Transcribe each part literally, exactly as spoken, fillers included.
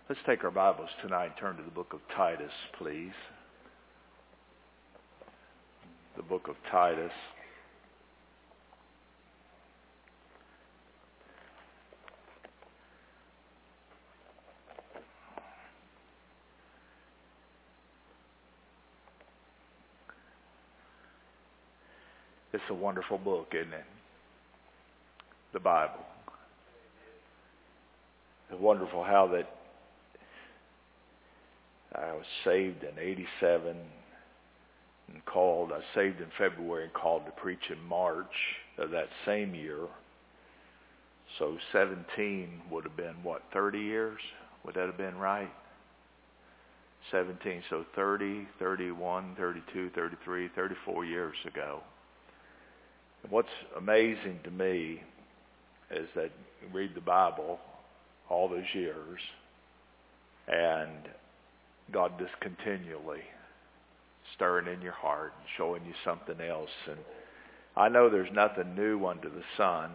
Let's take our Bibles tonight and turn to the book of Titus, please. The book of Titus. It's a wonderful book, isn't it? The Bible. It's wonderful how that I was saved in eighty-seven and called, I was saved in February and called to preach in March of that same year. So seventeen would have been, what, thirty years? Would that have been right? seventeen, so thirty, thirty-one, thirty-two, thirty-three, thirty-four years ago. And what's amazing to me is that you read the Bible all those years, and God just continually stirring in your heart and showing you something else. And I know there's nothing new under the sun,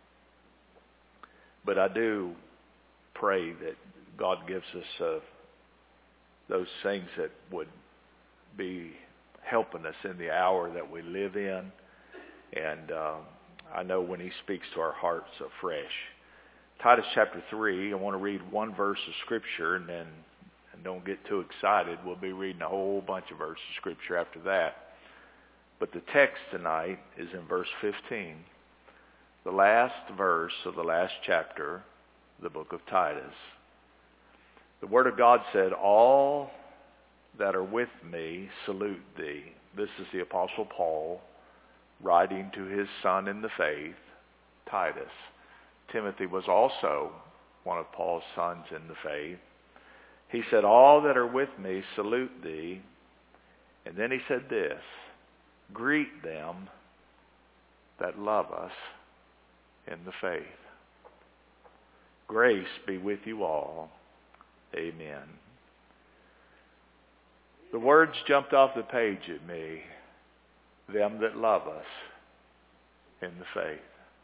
but I do pray that God gives us uh, those things that would be helping us in the hour that we live in. And uh, I know when he speaks to our hearts afresh. Titus chapter three, I want to read one verse of Scripture, and then and don't get too excited. We'll be reading a whole bunch of verses of Scripture after that. But the text tonight is in verse fifteen, the last verse of the last chapter, the book of Titus. The Word of God said, "All that are with me salute thee." This is the Apostle Paul writing to his son in the faith, Titus. Timothy was also one of Paul's sons in the faith. He said, "All that are with me salute thee." And then he said this, "Greet them that love us in the faith." Grace be with you all. Amen. The words jumped off the page at me. Them that love us in the faith.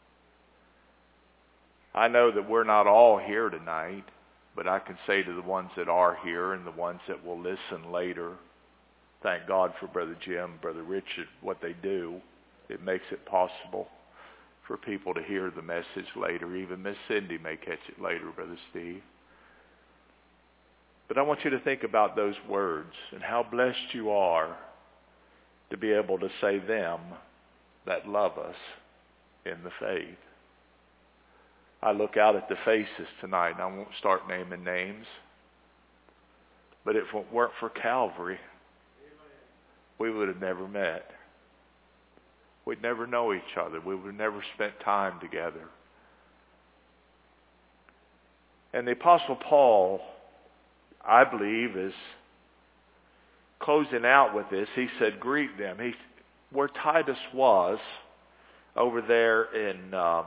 I know that we're not all here tonight, but I can say to the ones that are here and the ones that will listen later, thank God for Brother Jim, Brother Richard, what they do. It makes it possible for people to hear the message later. Even Miss Cindy may catch it later, Brother Steve. But I want you to think about those words and how blessed you are to be able to say them that love us in the faith. I look out at the faces tonight, and I won't start naming names, but if it weren't for Calvary, we would have never met. We'd never know each other. We would have never spent time together. And the Apostle Paul, I believe, is closing out with this. He said, "Greet them." He, where Titus was, over there in, um,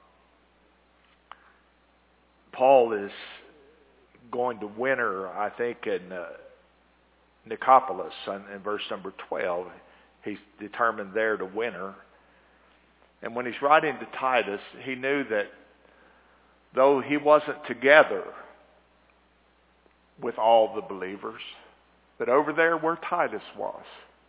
Paul is going to winter, I think, in uh, Nicopolis, in, in verse number twelve. He's determined there to winter. And when he's writing to Titus, he knew that though he wasn't together with all the believers, but over there where Titus was,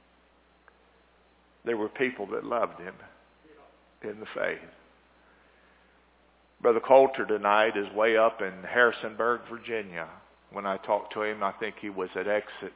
there were people that loved him in the faith. Brother Coulter tonight is way up in Harrisonburg, Virginia. When I talked to him, I think he was at exit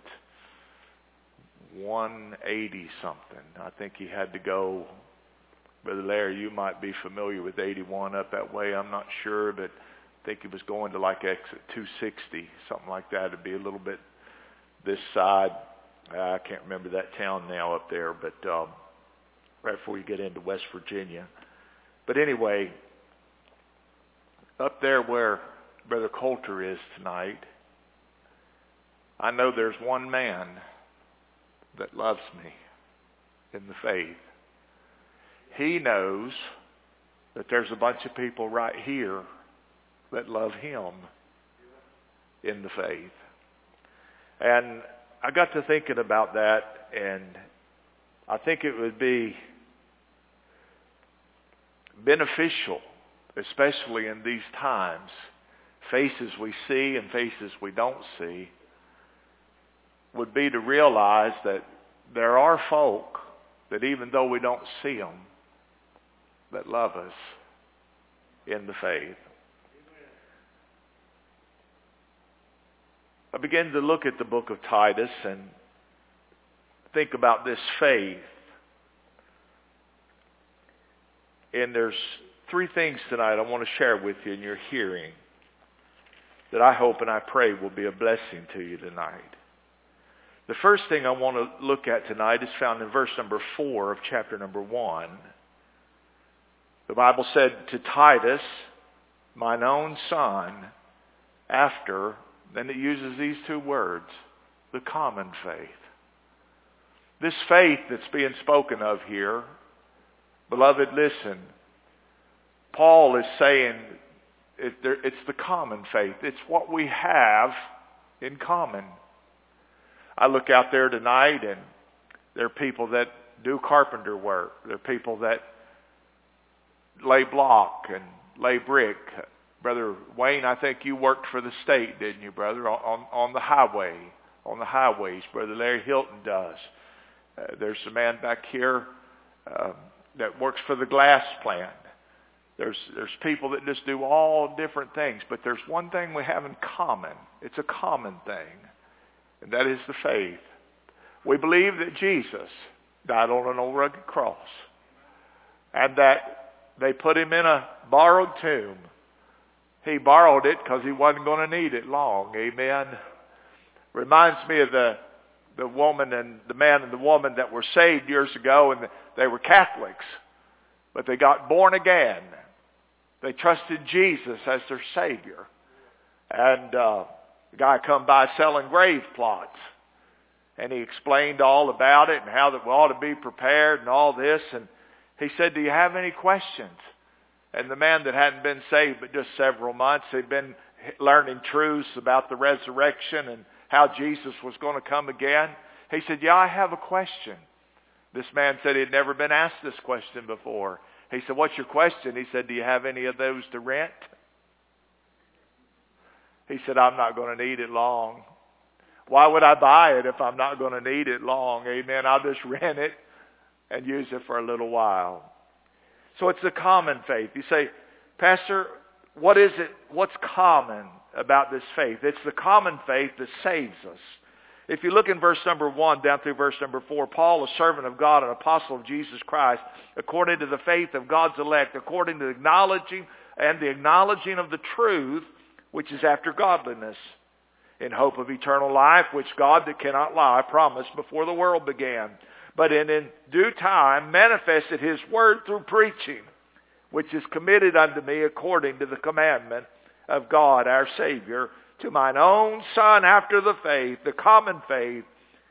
one eighty something. I think he had to go. Brother Larry, you might be familiar with eighty-one up that way. I'm not sure, but I think he was going to like exit two sixty, something like that. It'd be a little bit this side. I can't remember that town now up there, but um, right before you get into West Virginia. But anyway, up there where Brother Coulter is tonight, I know there's one man that loves me in the faith. He knows that there's a bunch of people right here that love him in the faith. And I got to thinking about that, and I think it would be beneficial, especially in these times, faces we see and faces we don't see, would be to realize that there are folk that even though we don't see them, that love us in the faith. I began to look at the book of Titus and think about this faith. And there's three things tonight I want to share with you in your hearing that I hope and I pray will be a blessing to you tonight. The first thing I want to look at tonight is found in verse number four of chapter number one. The Bible said to Titus, mine own son, after, then it uses these two words, the common faith. This faith that's being spoken of here, beloved, listen, Paul is saying it, it's the common faith. It's what we have in common. I look out there tonight and there are people that do carpenter work. There are people that lay block and lay brick. Brother Wayne, I think you worked for the state, didn't you, brother, on, on the highway, on the highways. Brother Larry Hilton does. Uh, there's a man back here uh, that works for the glass plant. There's there's people that just do all different things, but there's one thing we have in common. It's a common thing, and that is the faith. We believe that Jesus died on an old rugged cross, and that they put him in a borrowed tomb. He borrowed it because he wasn't going to need it long. Amen. Reminds me of the the woman and the man and the woman that were saved years ago, and they were Catholics, but they got born again. They trusted Jesus as their Savior. And uh, the guy come by selling grave plots, and he explained all about it and how that we ought to be prepared and all this. And he said, do you have any questions? And the man that hadn't been saved but just several months, he'd been learning truths about the resurrection and how Jesus was going to come again. He said, yeah, I have a question. This man said he had never been asked this question before. He said, what's your question? He said, do you have any of those to rent? He said, I'm not going to need it long. Why would I buy it if I'm not going to need it long? Amen. I'll just rent it and use it for a little while. So it's the common faith. You say, Pastor, what is it? What's common about this faith? It's the common faith that saves us. If you look in verse number one down through verse number four, Paul, a servant of God, an apostle of Jesus Christ, according to the faith of God's elect, according to the acknowledging and the acknowledging of the truth, which is after godliness, in hope of eternal life, which God that cannot lie promised before the world began, but in, in due time manifested his word through preaching, which is committed unto me according to the commandment of God our Savior, to mine own son after the faith, the common faith,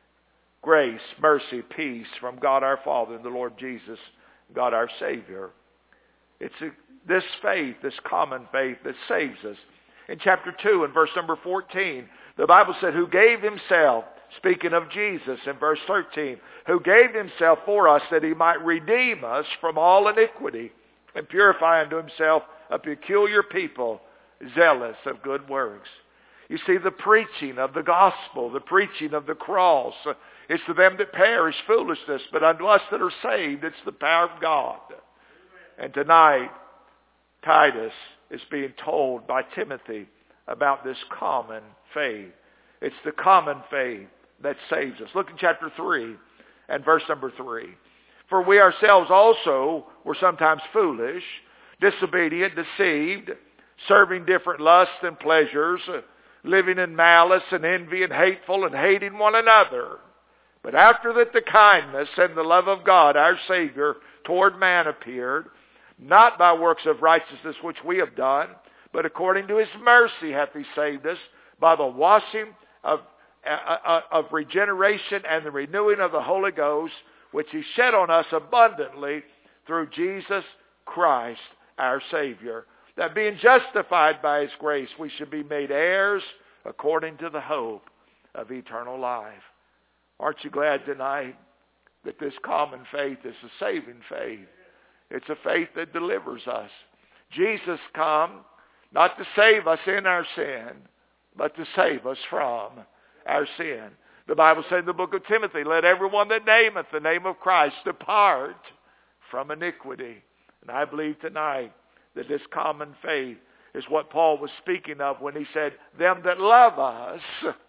grace, mercy, peace from God our Father and the Lord Jesus, God our Savior. It's a, this faith, this common faith that saves us. In chapter two and verse number fourteen, the Bible said, who gave himself, speaking of Jesus in verse thirteen, who gave himself for us that he might redeem us from all iniquity and purify unto himself a peculiar people, zealous of good works. You see, the preaching of the gospel, the preaching of the cross, it's to them that perish foolishness, but unto us that are saved, it's the power of God. And tonight, Titus is being told by Timothy about this common faith. It's the common faith that saves us. Look in chapter three and verse number three. For we ourselves also were sometimes foolish, disobedient, deceived, serving different lusts and pleasures, living in malice and envy and hateful and hating one another. But after that the kindness and the love of God our Savior toward man appeared, not by works of righteousness which we have done, but according to his mercy hath he saved us by the washing of, uh, of regeneration and the renewing of the Holy Ghost, which he shed on us abundantly through Jesus Christ our Savior, that being justified by his grace, we should be made heirs according to the hope of eternal life. Aren't you glad tonight that this common faith is a saving faith? It's a faith that delivers us. Jesus come Not to save us in our sin, but to save us from our sin. The Bible said in the book of Timothy, let everyone that nameth the name of Christ depart from iniquity. And I believe tonight that this common faith is what Paul was speaking of when he said, them that love us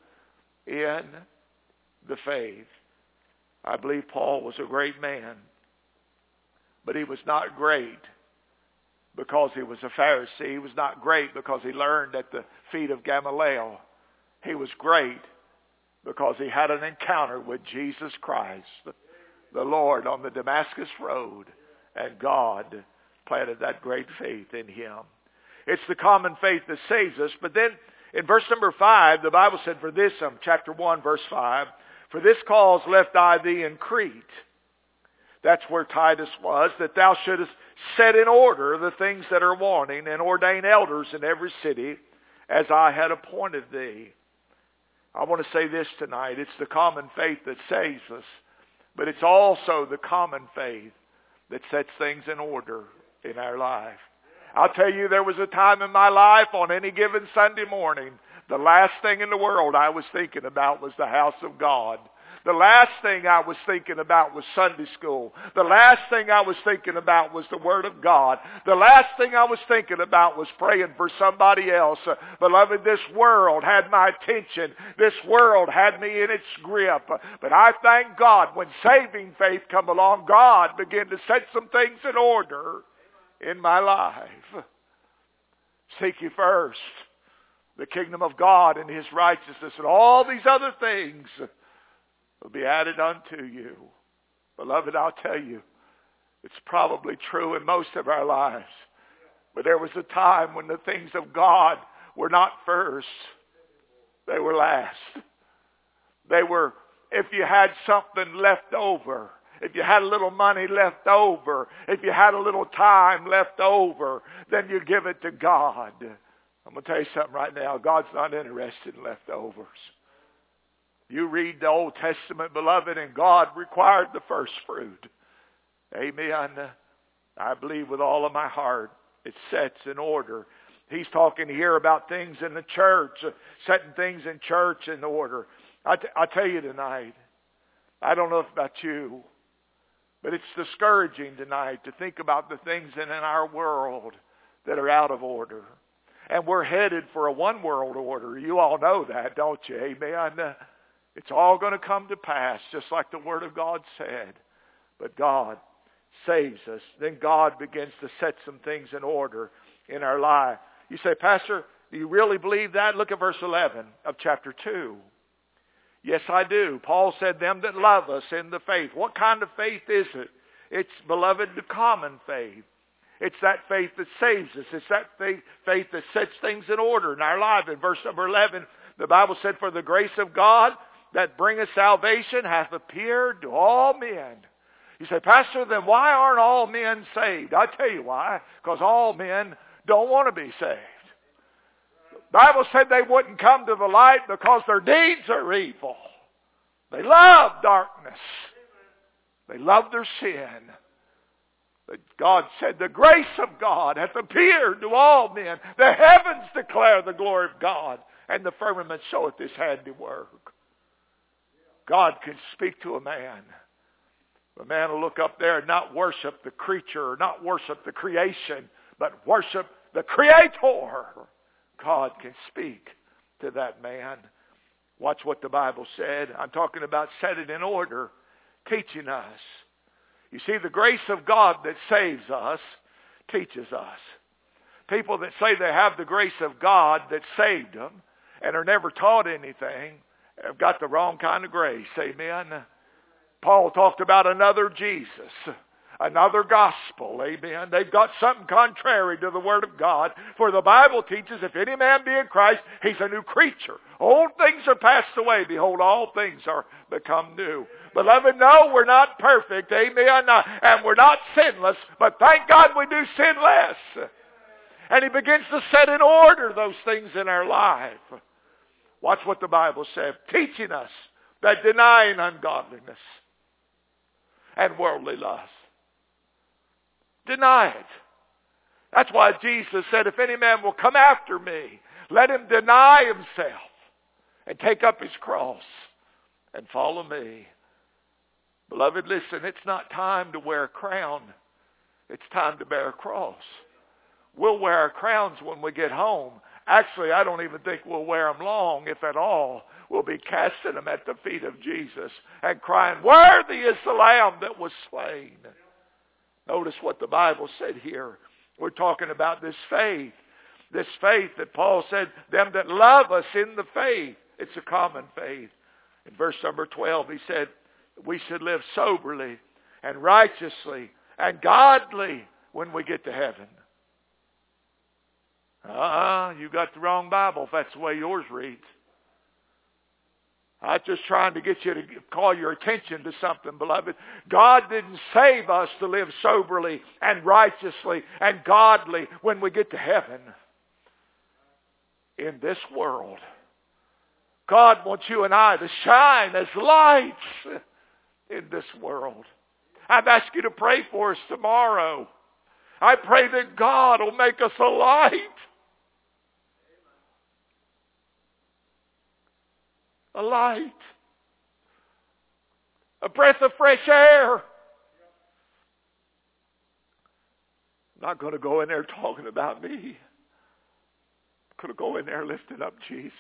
in the faith. I believe Paul was a great man, but he was not great because he was a Pharisee. He was not great because he learned at the feet of Gamaliel. He was great because he had an encounter with Jesus Christ, the Lord, on the Damascus Road, and God planted that great faith in him. It's the common faith that saves us. But then in verse number five, the Bible said, for this, um, chapter one, verse five, for this cause left I thee in Crete. That's where Titus was, that thou shouldest set in order the things that are wanting, and ordain elders in every city, as I had appointed thee. I want to say this tonight. It's the common faith that saves us, but it's also the common faith that sets things in order in our life. I'll tell you, there was a time in my life on any given Sunday morning, the last thing in the world I was thinking about was the house of God. The last thing I was thinking about was Sunday school. The last thing I was thinking about was the Word of God. The last thing I was thinking about was praying for somebody else. Uh, beloved, this world had my attention. This world had me in its grip. But I thank God when saving faith come along, God began to set some things in order in my life. Seek ye first the kingdom of God and His righteousness, and all these other things will be added unto you. Beloved, I'll tell you, it's probably true in most of our lives. But there was a time when the things of God were not first. They were last. They were, if you had something left over, if you had a little money left over, if you had a little time left over, then you give it to God. I'm going to tell you something right now. God's not interested in leftovers. You read the Old Testament, beloved, and God required the first fruit. Amen. I believe with all of my heart it sets in order. He's talking here about things in the church, setting things in church in order. I, t- I tell you tonight, I don't know if about you, but it's discouraging tonight to think about the things in, in our world that are out of order. And we're headed for a one world order. You all know that, don't you? Amen. It's all going to come to pass, just like the Word of God said. But God saves us. Then God begins to set some things in order in our life. You say, Pastor, do you really believe that? Look at verse eleven of chapter two. Yes, I do. Paul said, them that love us in the faith. What kind of faith is it? It's, beloved, the common faith. It's that faith that saves us. It's that faith, faith that sets things in order in our life. In verse number eleven, the Bible said, for the grace of God that bringeth salvation hath appeared to all men. You say, Pastor, then why aren't all men saved? I'll tell you why. Because all men don't want to be saved. The Bible said they wouldn't come to the light because their deeds are evil. They love darkness. They love their sin. But God said, the grace of God hath appeared to all men. The heavens declare the glory of God, and the firmament showeth His handiwork. God can speak to a man. A man will look up there and not worship the creature, or not worship the creation, but worship the Creator. God can speak to that man. Watch what the Bible said. I'm talking about setting in order, teaching us. You see, the grace of God that saves us teaches us. People that say they have the grace of God that saved them and are never taught anything have got the wrong kind of grace. Amen. Paul talked about another Jesus, another gospel. Amen. They've got something contrary to the Word of God. For the Bible teaches, if any man be in Christ, he's a new creature. Old things are passed away. Behold, all things are become new. Beloved, no, we're not perfect. Amen. And we're not sinless. But thank God we do sin less. And He begins to set in order those things in our life. Watch what the Bible said. Teaching us that denying ungodliness and worldly lust. Deny it. That's why Jesus said, if any man will come after me, let him deny himself and take up his cross and follow me. Beloved, listen, it's not time to wear a crown. It's time to bear a cross. We'll wear our crowns when we get home. Actually, I don't even think we'll wear them long, if at all. We'll be casting them at the feet of Jesus and crying, worthy is the Lamb that was slain. Notice what the Bible said here. We're talking about this faith. This faith that Paul said, them that love us in the faith. It's a common faith. In verse number twelve, he said, we should live soberly and righteously and godly when we get to heaven. Uh-uh, you got the wrong Bible if that's the way yours reads. I'm just trying to get you to call your attention to something, beloved. God didn't save us to live soberly and righteously and godly when we get to heaven. In this world, God wants you and I to shine as lights in this world. I've asked you to pray for us tomorrow. I pray that God will make us a light. A light. A breath of fresh air. I'm not going to go in there talking about me. I'm going to go in there lifting up Jesus.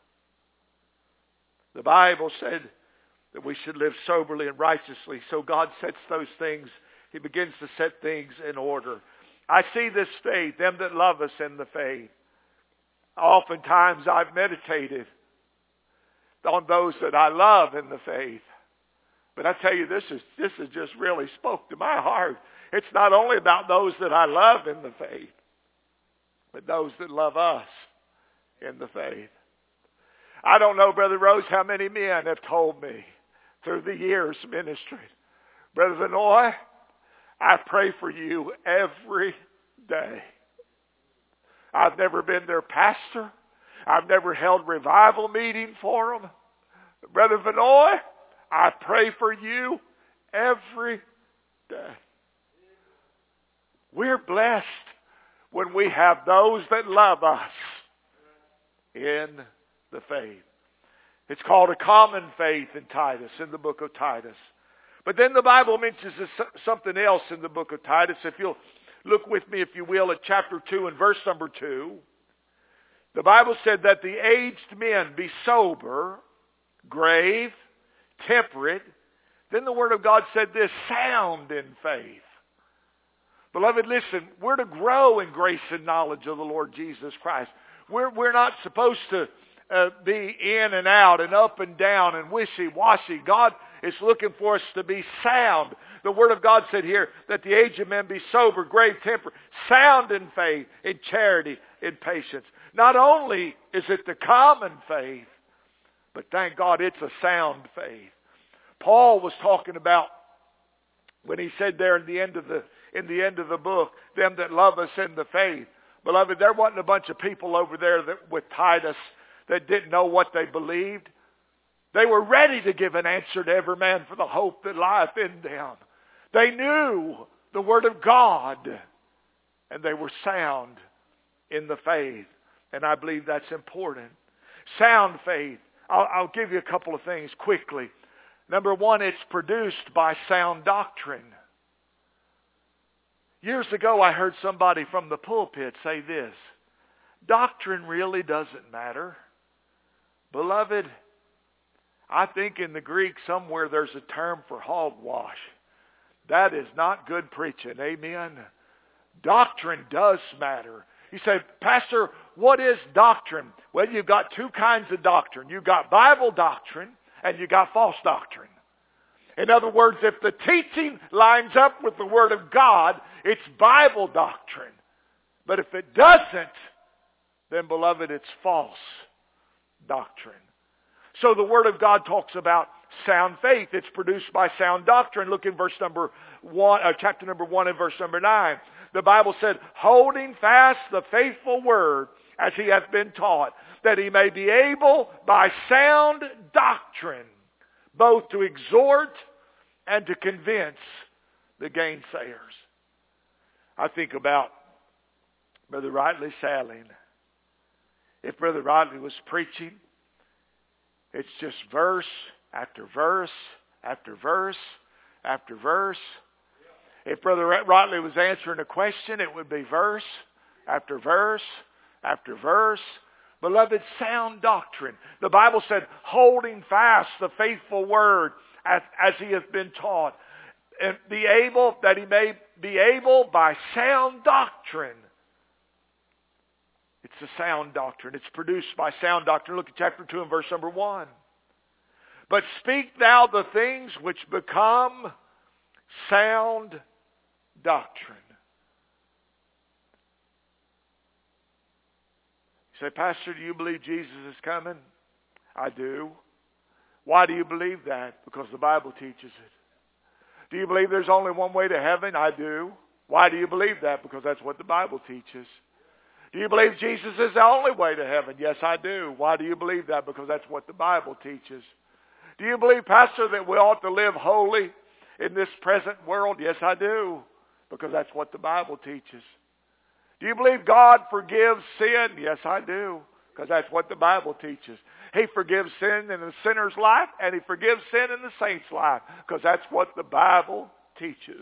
The Bible said that we should live soberly and righteously. So God sets those things. He begins to set things in order. I see this faith, them that love us in the faith. Oftentimes I've meditated on those that I love in the faith. But I tell you, this is this has just really spoke to my heart. It's not only about those that I love in the faith, but those that love us in the faith. I don't know, Brother Rose, how many men have told me through the years ministry, Brother Vinoy, I pray for you every day. I've never been their pastor. I've never held revival meeting for them. Brother Vinoy, I pray for you every day. We're blessed when we have those that love us in the faith. It's called a common faith in Titus, in the book of Titus. But then the Bible mentions something else in the book of Titus. If you'll look with me, if you will, at chapter two and verse number two. The Bible said that the aged men be sober, grave, temperate. Then the Word of God said this, sound in faith. Beloved, listen, we're to grow in grace and knowledge of the Lord Jesus Christ. We're, we're not supposed to uh, be in and out and up and down and wishy-washy. God is looking for us to be sound. The Word of God said here that the aged men be sober, grave, temperate, sound in faith, in charity, in patience. Not only is it the common faith, but thank God it's a sound faith. Paul was talking about when he said there in the end of the in the end of the book, them that love us in the faith. Beloved, there wasn't a bunch of people over there that, with Titus that didn't know what they believed. They were ready to give an answer to every man for the hope that lieth in them. They knew the Word of God, and they were sound in the faith. And I believe that's important. Sound faith. I'll, I'll give you a couple of things quickly. Number one, it's produced by sound doctrine. Years ago, I heard somebody from the pulpit say this, doctrine really doesn't matter. Beloved, I think in the Greek somewhere there's a term for hogwash. That is not good preaching. Amen. Doctrine does matter. You say, Pastor, what is doctrine? Well, you've got two kinds of doctrine. You've got Bible doctrine and you've got false doctrine. In other words, if the teaching lines up with the Word of God, it's Bible doctrine. But if it doesn't, then, beloved, it's false doctrine. So the Word of God talks about sound faith. It's produced by sound doctrine. Look in verse number one, uh, chapter number one and verse number nine. The Bible said, holding fast the faithful word as he hath been taught, that he may be able by sound doctrine both to exhort and to convince the gainsayers. I think about Brother Riley Salling. If Brother Riley was preaching, it's just verse after verse after verse after verse. If Brother Riley was answering a question, it would be verse after verse after verse. Beloved, sound doctrine. The Bible said, holding fast the faithful word as, as he has been taught. And be able, that he may be able by sound doctrine. It's a sound doctrine. It's produced by sound doctrine. Look at chapter two and verse number one. But speak thou the things which become sound doctrine. You say, Pastor, do you believe Jesus is coming? I do. Why do you believe that? Because the Bible teaches it. Do you believe there's only one way to heaven? I do. Why do you believe that? Because that's what the Bible teaches. Do you believe Jesus is the only way to heaven? Yes, I do. Why do you believe that? Because that's what the Bible teaches. Do you believe, Pastor, that we ought to live holy in this present world? Yes, I do. Because that's what the Bible teaches. Do you believe God forgives sin? Yes, I do. Because that's what the Bible teaches. He forgives sin in the sinner's life, and he forgives sin in the saint's life. Because that's what the Bible teaches.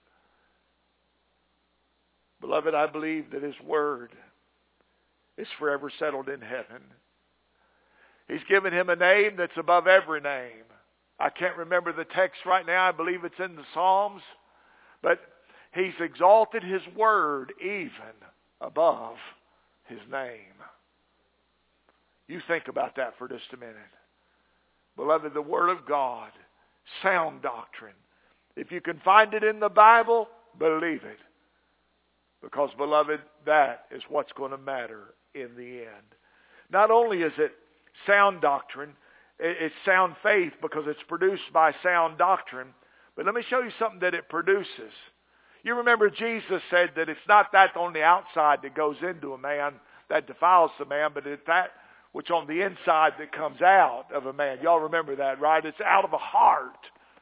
Beloved, I believe that his word is forever settled in heaven. He's given him a name that's above every name. I can't remember the text right now. I believe it's in the Psalms. But he's exalted his word even above his name. You think about that for just a minute. Beloved, the Word of God, sound doctrine. If you can find it in the Bible, believe it. Because, beloved, that is what's going to matter in the end. Not only is it sound doctrine, it's sound faith because it's produced by sound doctrine, but let me show you something that it produces. You remember Jesus said that it's not that on the outside that goes into a man that defiles the man, but it's that which on the inside that comes out of a man. Y'all remember that, right? It's out of a heart.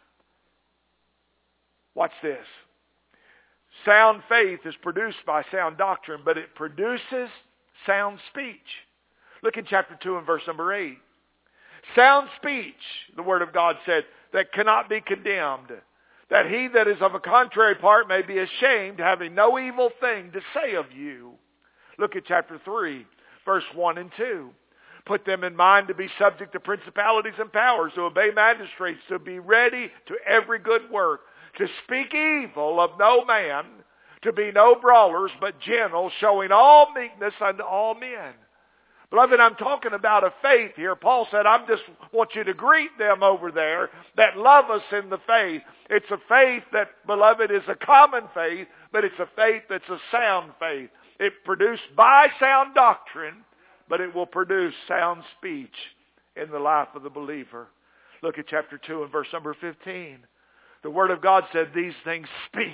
Watch this. Sound faith is produced by sound doctrine, but it produces sound speech. Look in chapter two and verse number eight. Sound speech, the Word of God said, that cannot be condemned, that he that is of a contrary part may be ashamed, having no evil thing to say of you. Look at chapter three, verse one and two. Put them in mind to be subject to principalities and powers, to obey magistrates, to be ready to every good work, to speak evil of no man, to be no brawlers, but gentle, showing all meekness unto all men. Beloved, I'm talking about a faith here. Paul said, I just want you to greet them over there that love us in the faith. It's a faith that, beloved, is a common faith, but it's a faith that's a sound faith. It produced by sound doctrine, but it will produce sound speech in the life of the believer. Look at chapter two and verse number fifteen. The Word of God said, these things speak.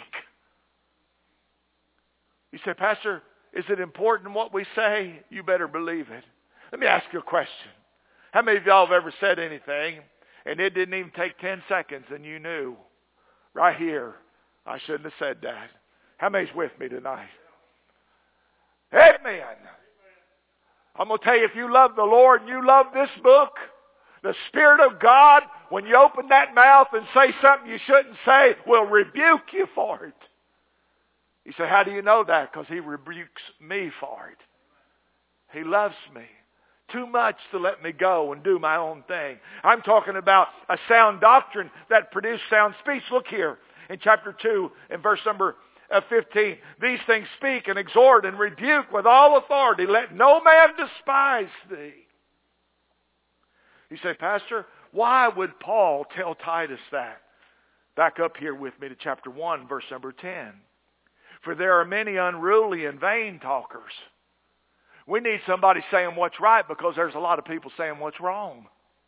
You say, Pastor, is it important what we say? You better believe it. Let me ask you a question. How many of y'all have ever said anything and it didn't even take ten seconds and you knew, right here, I shouldn't have said that? How many's with me tonight? Amen. I'm going to tell you, if you love the Lord and you love this book, the Spirit of God, when you open that mouth and say something you shouldn't say, will rebuke you for it. You say, how do you know that? Because he rebukes me for it. He loves me too much to let me go and do my own thing. I'm talking about a sound doctrine that produced sound speech. Look here in chapter two and verse number fifteen. These things speak and exhort and rebuke with all authority. Let no man despise thee. You say, Pastor, why would Paul tell Titus that? Back up here with me to chapter one, verse number ten. For there are many unruly and vain talkers. We need somebody saying what's right because there's a lot of people saying what's wrong.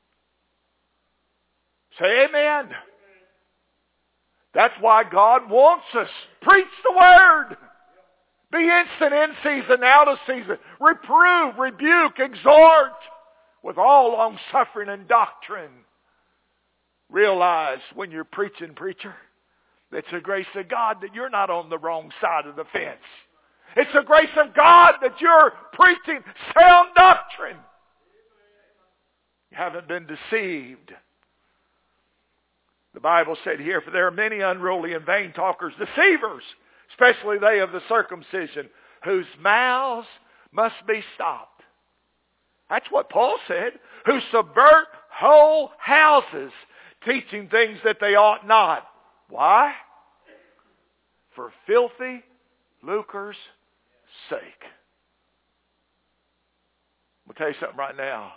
Say amen. That's why God wants us. Preach the Word. Be instant in season, out of season. Reprove, rebuke, exhort with all long suffering and doctrine. Realize when you're preaching, preacher, it's the grace of God that you're not on the wrong side of the fence. It's the grace of God that you're preaching sound doctrine. You haven't been deceived. The Bible said here, for there are many unruly and vain talkers, deceivers, especially they of the circumcision, whose mouths must be stopped. That's what Paul said. Who subvert whole houses, teaching things that they ought not. Why? For filthy lucre's sake. I'll tell you something right now.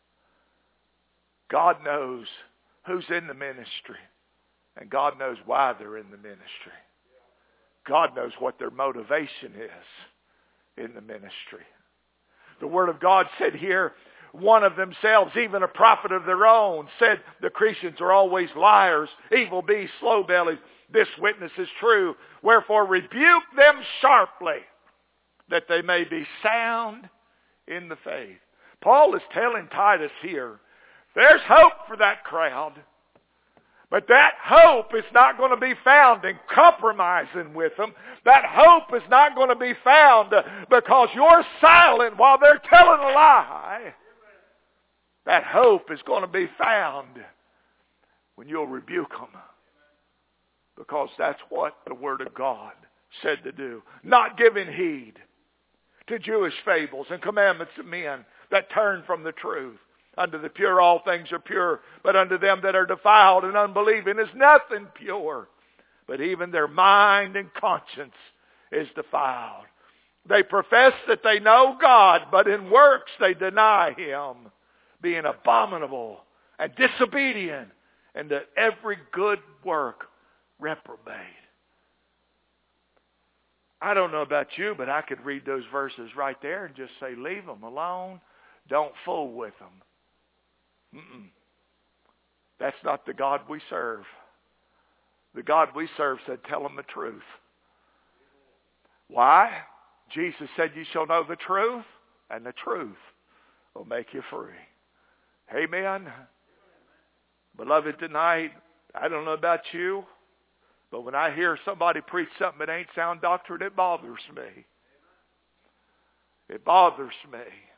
God knows who's in the ministry. And God knows why they're in the ministry. God knows what their motivation is in the ministry. The Word of God said here, one of themselves, even a prophet of their own, said the Christians are always liars, evil beasts, slow-bellied. This witness is true. Wherefore rebuke them sharply, that they may be sound in the faith. Paul is telling Titus here, there's hope for that crowd. But that hope is not going to be found in compromising with them. That hope is not going to be found because you're silent while they're telling a lie. That hope is going to be found when you'll rebuke them. Because that's what the Word of God said to do. Not giving heed to Jewish fables and commandments of men that turn from the truth. Unto the pure all things are pure, but unto them that are defiled and unbelieving is nothing pure. But even their mind and conscience is defiled. They profess that they know God, but in works they deny Him, being abominable and disobedient, and that every good work reprobate. I don't know about you, but I could read those verses right there and just say, leave them alone. Don't fool with them. Mm-mm. That's not the God we serve. The God we serve said, tell them the truth. Why? Jesus said, you shall know the truth, and the truth will make you free. Amen. Beloved, tonight, I don't know about you, but when I hear somebody preach something that ain't sound doctrine, it bothers me. It bothers me.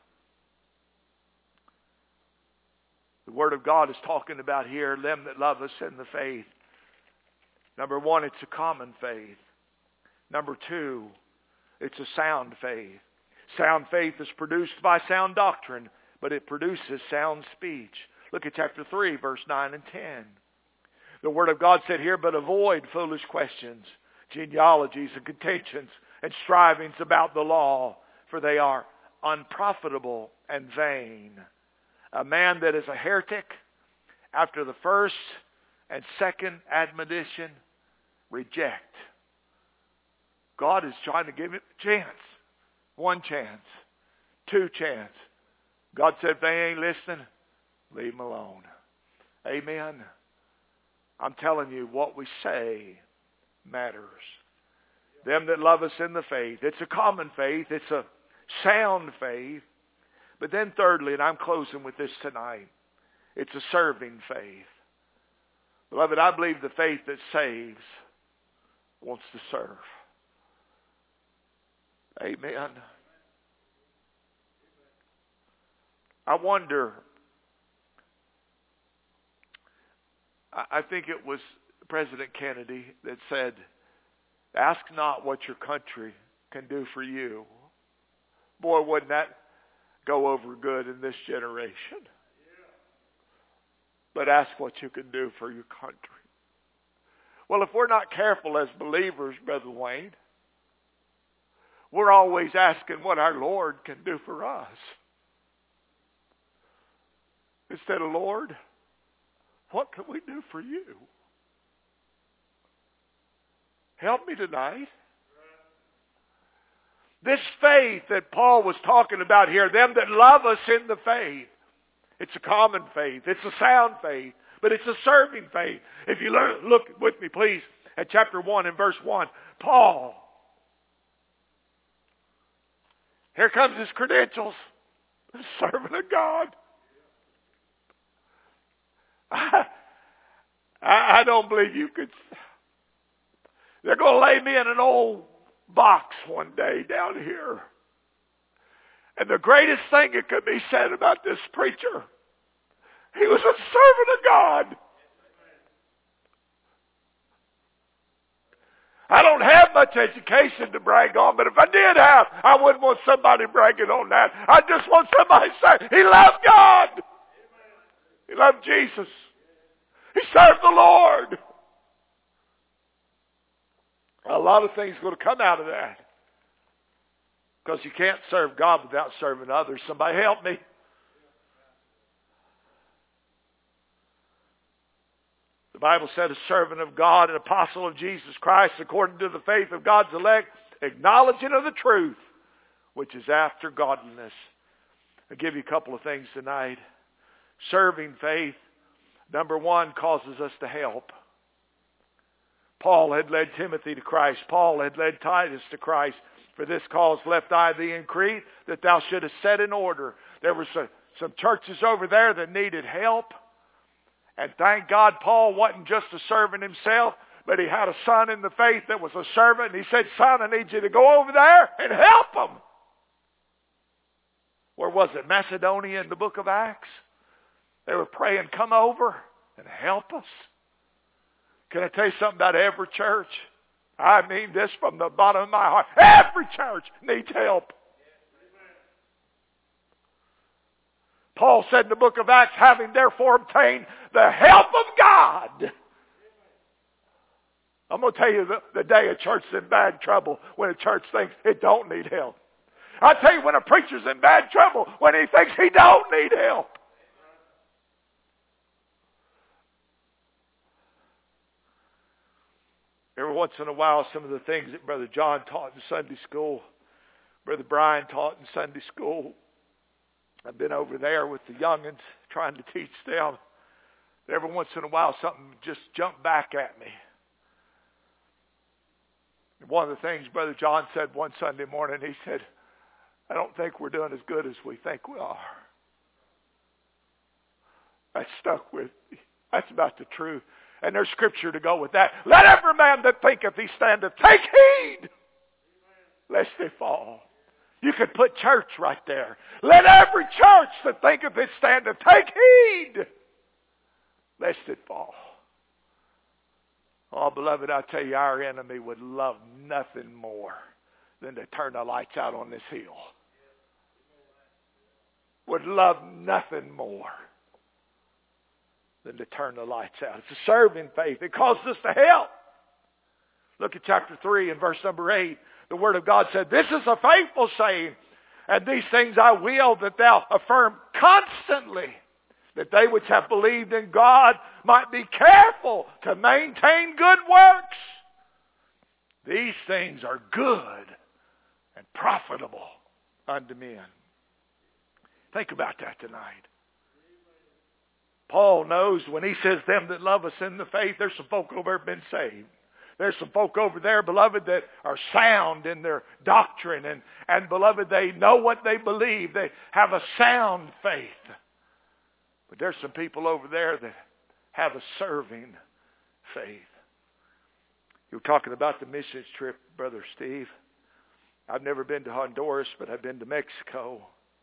The Word of God is talking about here, them that love us in the faith. Number one, it's a common faith. Number two, it's a sound faith. Sound faith is produced by sound doctrine, but it produces sound speech. Look at chapter three, verse nine and ten. The Word of God said here, but avoid foolish questions, genealogies and contentions, and strivings about the law, for they are unprofitable and vain. A man that is a heretic, after the first and second admonition, reject. God is trying to give him a chance. One chance. Two chance. God said, if they ain't listening, leave them alone. Amen. I'm telling you, what we say matters. Them that love us in the faith. It's a common faith. It's a sound faith. But then thirdly, and I'm closing with this tonight, it's a serving faith. Beloved, I believe the faith that saves wants to serve. Amen. I wonder, I think it was President Kennedy that said, ask not what your country can do for you. Boy, wouldn't that go over good in this generation. But ask what you can do for your country. Well, if we're not careful as believers, Brother Wayne, we're always asking what our Lord can do for us. Instead of, Lord, what can we do for you? Help me tonight. This faith that Paul was talking about here, them that love us in the faith, it's a common faith. It's a sound faith. But it's a serving faith. If you learn, look with me, please, at chapter one and verse one. Paul. Here comes his credentials. The servant of God. I, I don't believe you could. They're going to lay me in an old box one day down here. And the greatest thing that could be said about this preacher, he was a servant of God. I don't have much education to brag on, but if I did have, I wouldn't want somebody bragging on that. I just want somebody to say, he loved God. He loved Jesus. He served the Lord. A lot of things are going to come out of that. Because you can't serve God without serving others. Somebody help me. The Bible said a servant of God, an apostle of Jesus Christ, according to the faith of God's elect, acknowledging of the truth, which is after godliness. I'll give you a couple of things tonight. Serving faith, number one, causes us to help. Paul had led Timothy to Christ. Paul had led Titus to Christ. For this cause left I thee in Crete, that thou shouldest set in order. There were some, some churches over there that needed help. And thank God Paul wasn't just a servant himself, but he had a son in the faith that was a servant. And he said, son, I need you to go over there and help them. Where was it? Macedonia in the book of Acts? They were praying, come over and help us. Can I tell you something about every church? I mean this from the bottom of my heart. Every church needs help. Paul said in the book of Acts, having therefore obtained the help of God. I'm going to tell you the, the day a church is in bad trouble, when a church thinks it don't need help. I'll tell you when a preacher's in bad trouble, when he thinks he don't need help. Every once in a while, some of the things that Brother John taught in Sunday school, Brother Brian taught in Sunday school, I've been over there with the youngins trying to teach them. Every once in a while, something just jumped back at me. And one of the things Brother John said one Sunday morning, he said, I don't think we're doing as good as we think we are. That stuck with me. That's about the truth. And there's scripture to go with that. Let every man that thinketh he standeth take heed, lest he fall. You could put church right there. Let every church that thinketh it standeth take heed, lest it fall. Oh, beloved, I tell you, our enemy would love nothing more than to turn the lights out on this hill. Would love nothing more than to turn the lights out. It's a serving faith. It causes us to help. Look at chapter three and verse number eight. The Word of God said, this is a faithful saying, and these things I will that thou affirm constantly, that they which have believed in God might be careful to maintain good works. These things are good and profitable unto men. Think about that tonight. Paul knows when he says them that love us in the faith, there's some folk over there been saved. There's some folk over there, beloved, that are sound in their doctrine. And, and beloved, they know what they believe. They have a sound faith. But there's some people over there that have a serving faith. You were talking about the missions trip, Brother Steve. I've never been to Honduras, but I've been to Mexico.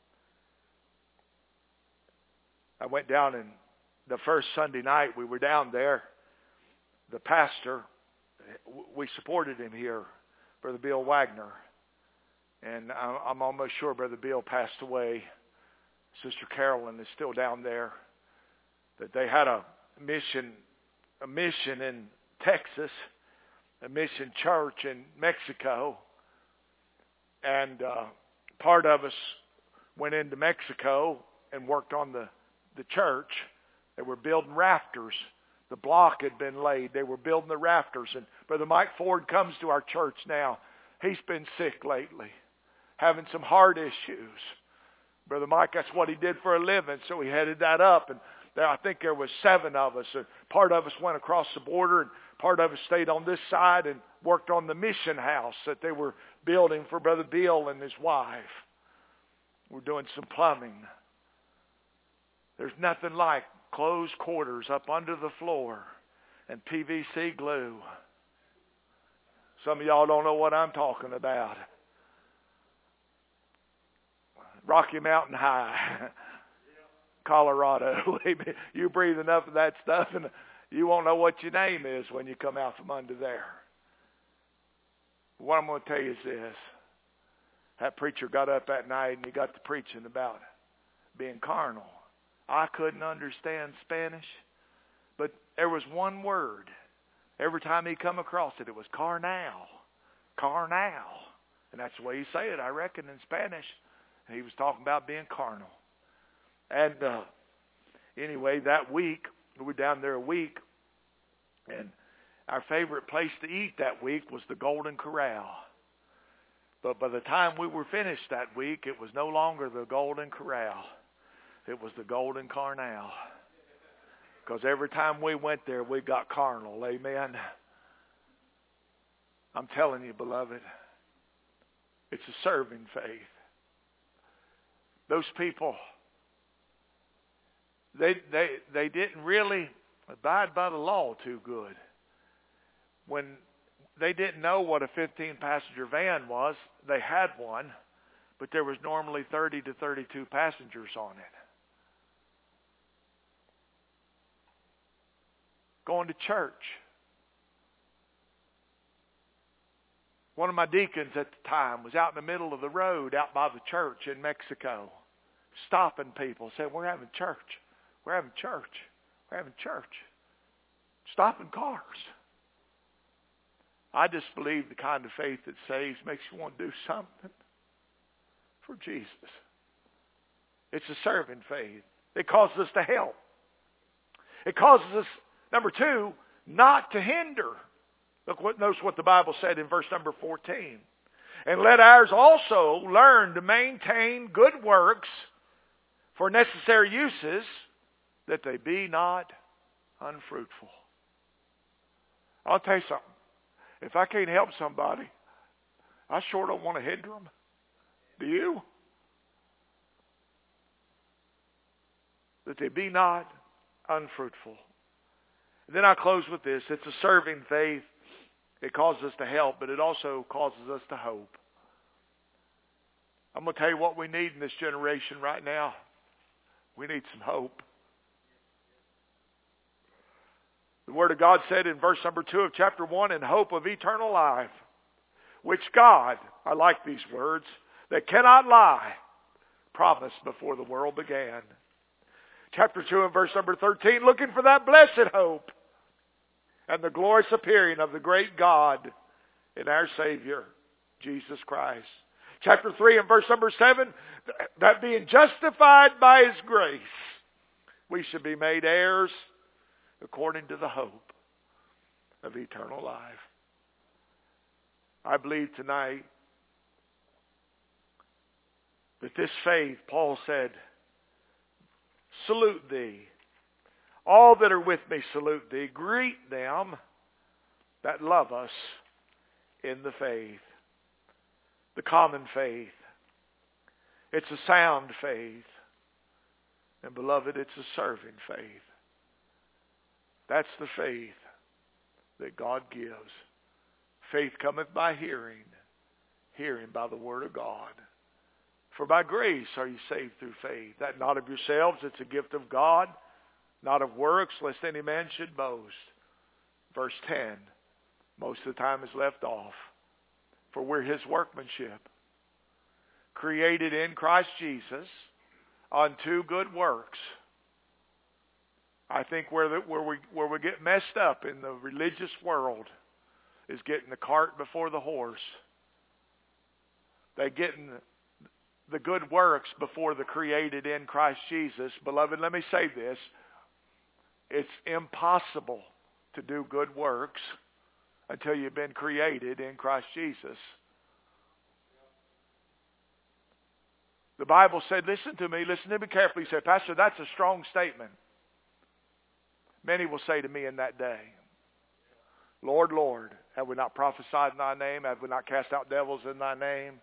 I went down, and the first Sunday night we were down there, the pastor, we supported him here, Brother Bill Wagner. And I'm almost sure Brother Bill passed away. Sister Carolyn is still down there. That they had a mission, a mission in Texas, a mission church in Mexico. And uh, part of us went into Mexico and worked on the, the church. They were building rafters. The block had been laid. They were building the rafters. And Brother Mike Ford comes to our church now. He's been sick lately, having some heart issues. Brother Mike, that's what he did for a living, so he headed that up. And there, I think there was seven of us. And part of us went across the border, and part of us stayed on this side and worked on the mission house that they were building for Brother Bill and his wife. We're doing some plumbing. There's nothing like closed quarters up under the floor and P V C glue. Some of y'all don't know what I'm talking about. Rocky Mountain High, Colorado. You breathe enough of that stuff and you won't know what your name is when you come out from under there. What I'm going to tell you is this. That preacher got up that night and he got to preaching about being carnal. I couldn't understand Spanish, but there was one word. Every time he come across it, it was carnal. Carnal. And that's the way he say it, I reckon, in Spanish. And he was talking about being carnal. And uh, anyway, that week, we were down there a week, and our favorite place to eat that week was the Golden Corral. But by the time we were finished that week, it was no longer the Golden Corral. It was the Golden Carnal. Because every time we went there, we got carnal. Amen. I'm telling you, beloved, it's a serving faith. Those people, they they they didn't really abide by the law too good. When they didn't know what a fifteen passenger van was, they had one, but there was normally thirty to thirty-two passengers on it. Going to church. One of my deacons at the time was out in the middle of the road out by the church in Mexico, stopping people, saying, we're having church. We're having church. We're having church. Stopping cars. I just believe the kind of faith that saves makes you want to do something for Jesus. It's a serving faith. It causes us to help. It causes us, number two, not to hinder. Look what, notice what the Bible said in verse number fourteen. And let ours also learn to maintain good works for necessary uses, that they be not unfruitful. I'll tell you something. If I can't help somebody, I sure don't want to hinder them. Do you? That they be not unfruitful. And then I close with this. It's a serving faith. It causes us to help, but it also causes us to hope. I'm going to tell you what we need in this generation right now. We need some hope. The Word of God said in verse number two of chapter one, in hope of eternal life, which God, I like these words, that cannot lie, promised before the world began. Chapter two and verse number thirteen, looking for that blessed hope and the glorious appearing of the great God in our Savior, Jesus Christ. Chapter three and verse number seven, that being justified by His grace, we should be made heirs according to the hope of eternal life. I believe tonight that this faith, Paul said, salute thee. All that are with me salute thee. Greet them that love us in the faith. The common faith. It's a sound faith. And beloved, it's a serving faith. That's the faith that God gives. Faith cometh by hearing. Hearing by the word of God. For by grace are you saved through faith. That not of yourselves, it's a gift of God. Not of works, lest any man should boast. Verse ten. Most of the time is left off. For we're His workmanship. Created in Christ Jesus unto good works. I think where, the, where, we, where we get messed up in the religious world is getting the cart before the horse. They're getting the good works before the created in Christ Jesus. Beloved, let me say this. It's impossible to do good works until you've been created in Christ Jesus. The Bible said, listen to me, listen to me carefully. He said, Pastor, that's a strong statement. Many will say to me in that day, Lord, Lord, have we not prophesied in thy name? Have we not cast out devils in thy name?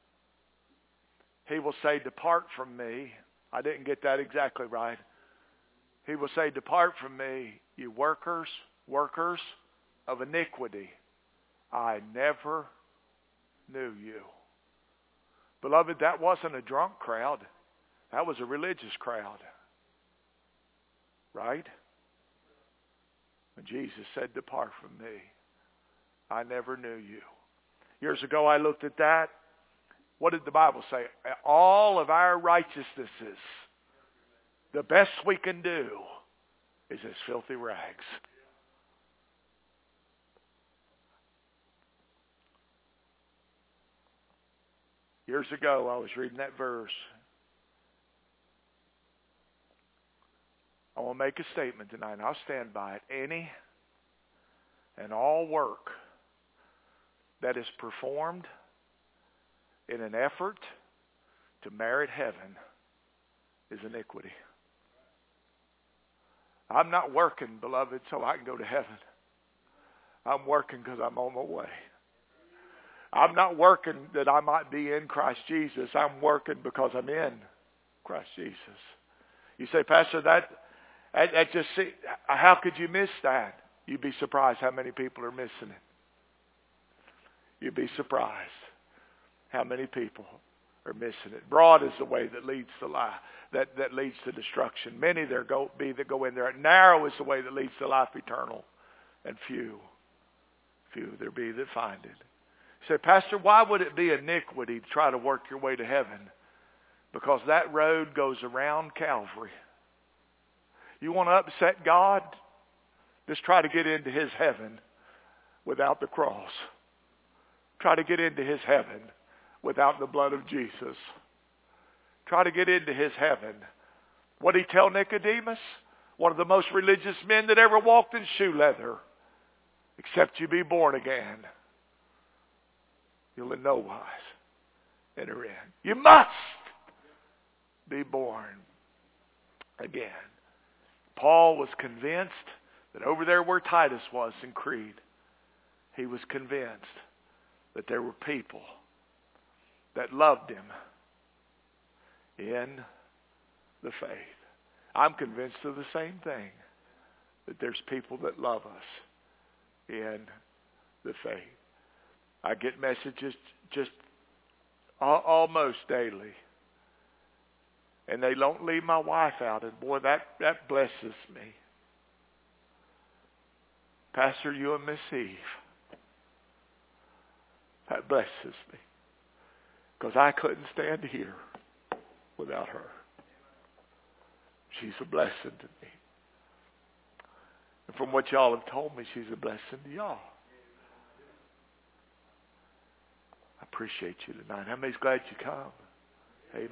He will say, depart from me. I didn't get that exactly right. He will say, depart from me, you workers, workers of iniquity. I never knew you. Beloved, that wasn't a drunk crowd. That was a religious crowd. Right? When Jesus said, depart from me, I never knew you. Years ago I looked at that. What did the Bible say? All of our righteousnesses, the best we can do is as filthy rags. Years ago I was reading that verse. I want to make a statement tonight, and I'll stand by it. Any and all work that is performed in an effort to merit heaven is iniquity. I'm not working, beloved, so I can go to heaven. I'm working because I'm on my way. I'm not working that I might be in Christ Jesus. I'm working because I'm in Christ Jesus. You say, Pastor, that, that, that just, see, how could you miss that? You'd be surprised how many people are missing it. You'd be surprised how many people are missing it. Broad is the way that leads to life, that, that leads to destruction. Many there go be that go in there. Narrow is the way that leads to life eternal, and few, few there be that find it. You say, Pastor, why would it be iniquity to try to work your way to heaven? Because that road goes around Calvary. You want to upset God? Just try to get into His heaven without the cross. Try to get into His heaven without the blood of Jesus. Try to get into His heaven. What did He tell Nicodemus? One of the most religious men that ever walked in shoe leather. Except you be born again, you'll in no wise enter in. You must be born again. Paul was convinced that over there where Titus was in Crete, he was convinced that there were people that loved him in the faith. I'm convinced of the same thing, that there's people that love us in the faith. I get messages just almost daily, and they don't leave my wife out, and boy, that, that blesses me. Pastor, you and Miss Eve, that blesses me, because I couldn't stand here without her. She's a blessing to me. And from what y'all have told me, she's a blessing to y'all. I appreciate you tonight. How many's glad you come?